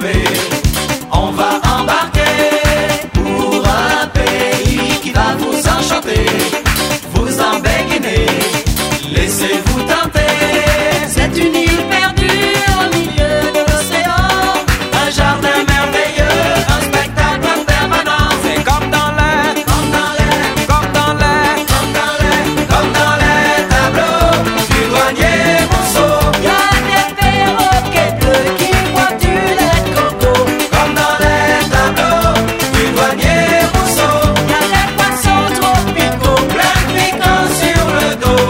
tomber. On va embarquer pour un pays qui va vous enchanter, vous embéguiner, laissez-vous tenter. C'est une île perdue au milieu de l'océan, Un jardin merveilleux, un spectacle permanent. C'est comme dans l'air, Comme dans l'air, comme dans l'air. comme dans l'air, comme dans les tableaux du douanier Rousseau. y a des perroquets bleus qui boivent du lait de coco, Comme dans les tableaux du douanier Rousseau. y a des poissons tropicaux, Plein de piquants sur le dos.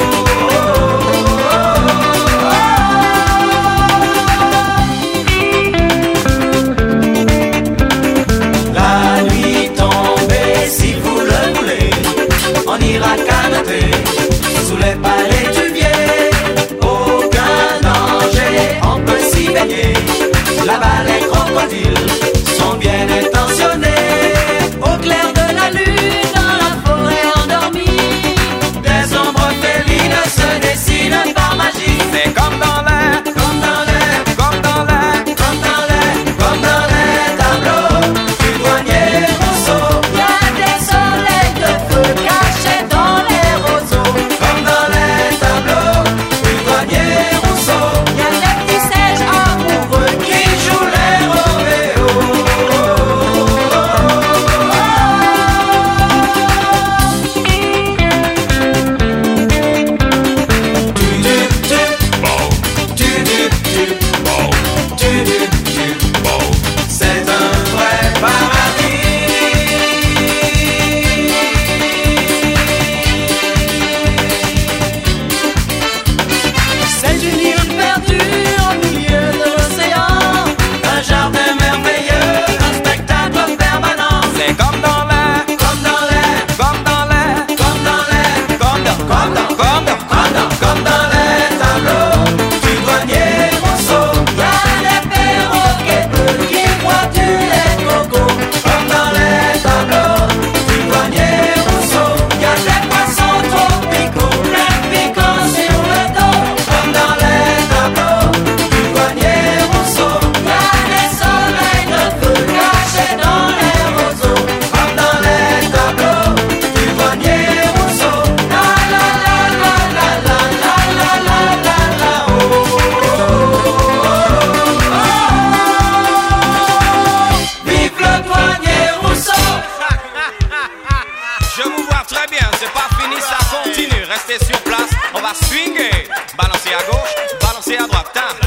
La nuit tombée, si vous le voulez, on ira canoter sous les palais du vieux. Aucun danger, on peut s'y baigner. Là-bas les crocodiles sont bien intentionnés. au clair de la lune dans la forêt endormie. Des ombres félines se dessinent par magie. C'est comme dans l'air, Comme dans l'air, comme dans l'air. comme dans l'air, comme dans les tableaux du douanier Rousseau. Y a des soleils de feu cachés dans les roseaux, Comme dans les tableaux du douanier Rousseau. y a des petits singes amoureux Qui joue les rodéos. C'est un vrai paradis. C'est une île perdue au milieu de l'océan, Un jardin merveilleux, un spectacle permanent. C'est comme dans l'air, Comme dans l'air, comme dans l'air. comme dans l'air, Comme dans, comme dans les tableaux du douanier Rousseau. y a des perroquets bleus qui boivent du lait de coco, Comme dans les tableaux du douanier Rousseau. y a des poissons tropicaux, Plein de piquants sur le dos. Comme dans les tableaux du douanier Rousseau. y a des soleils de feu cachés dans les roseaux. Comme dans les tableaux du douanier Rousseau. La la la la la la la la la la la oh. Vive le douanier Rousseau. Je vous vois très bien, c'est pas fini, ça continue. Restez sur place, on va swinguer. Balancer à gauche, balancer à droite. Hein.